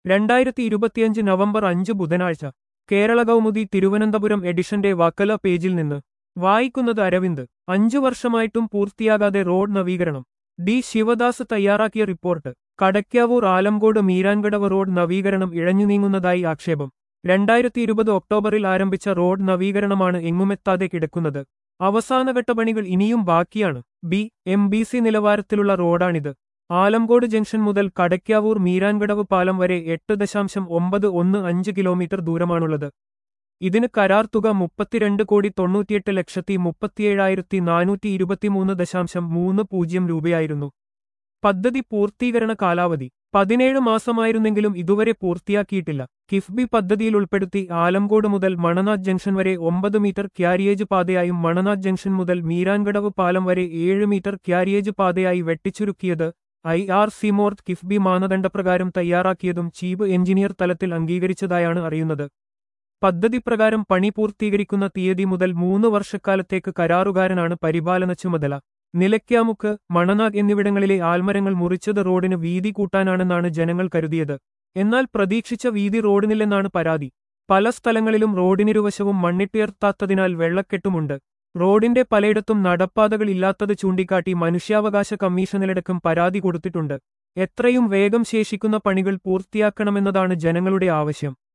2025 November 5 ബുധനാഴ്ച കേരള കൗമുദി തിരുവനന്തപുരം എഡിഷന്റെ വക്കല പേജിൽ നിന്ന് വായിക്കുന്നത് അരവിന്ദ് 5 വർഷമായിട്ടും പൂർത്തിയാകാതെ റോഡ് നവീകരണം ഡി ശിവദാസ് തയ്യാറാക്കിയ റിപ്പോർട്ട് കടയ്ക്കാവൂർ ആലംകോട് മീരാൻകടവ് റോഡ് നവീകരണം ഇഴഞ്ഞുനീങ്ങുന്നതായി ആക്ഷേപം 2020 ഒക്ടോബറിൽ ആരംഭിച്ച റോഡ് നവീകരണമാണ് എങ്ങുമെത്താതെ കിടക്കുന്നത് അവസാനഘട്ട പണികൾ ഇനിയും ബാക്കിയാണ് BMBC നിലവാരത്തിലുള്ള റോഡാണിത് ആലംകോട് ജംഗ്ഷൻ മുതൽ കടയ്ക്കാവൂർ മീരാൻകടവ് പാലം വരെ 8.915 കിലോമീറ്റർ ദൂരമാണുള്ളത് ഇതിന് കരാർ തുക 32,38,37,423.30 രൂപയായിരുന്നു പദ്ധതി പൂർത്തീകരണ കാലാവധി 17 മാസമായിരുന്നെങ്കിലും ഇതുവരെ പൂർത്തിയാക്കിയിട്ടില്ല കിഫ്ബി പദ്ധതിയിൽ ഉൾപ്പെടുത്തി ആലംകോട് മുതൽ മണനാഥ് ജംഗ്ഷൻ വരെ 9 മീറ്റർ ക്യാരിയേജ് പാതയായും മണനാഥ് ജംഗ്ഷൻ മുതൽ മീരാൻകടവ് പാലം വരെ 7 മീറ്റർ ക്യാരിയേജ് പാതയായി വെട്ടിച്ചുരുക്കിയത് IRC മോർത്ത് കിഫ്ബി മാനദണ്ഡപ്രകാരം തയ്യാറാക്കിയതും ചീഫ് എഞ്ചിനീയർ തലത്തിൽ അംഗീകരിച്ചതായാണ് അറിയുന്നത് പദ്ധതി പ്രകാരം പണി പൂർത്തീകരിക്കുന്ന തീയതി മുതൽ 3 വർഷക്കാലത്തേക്ക് കരാറുകാരനാണ് പരിപാലന ചുമതല നിലയ്ക്കാമുക്ക് മണനാഗ് എന്നിവിടങ്ങളിലെ ആൽമരങ്ങൾ മുറിച്ചത് റോഡിന് വീതി കൂട്ടാനാണെന്നാണ് ജനങ്ങൾ കരുതിയത് എന്നാൽ പ്രതീക്ഷിച്ച വീതി റോഡിനില്ലെന്നാണ് പരാതി പല സ്ഥലങ്ങളിലും റോഡിനിരുവശവും മണ്ണിട്ടുയർത്താത്തതിനാൽ വെള്ളക്കെട്ടുമുണ്ട് റോഡിന്റെ പലയിടത്തും നടപ്പാതകൾ ഇല്ലാത്തത് ചൂണ്ടിക്കാട്ടി മനുഷ്യാവകാശ കമ്മീഷനിലടക്കം പരാതി കൊടുത്തിട്ടുണ്ട് എത്രയും വേഗം ശേഷിക്കുന്ന പണികൾ പൂർത്തിയാക്കണമെന്നതാണ് ജനങ്ങളുടെ ആവശ്യം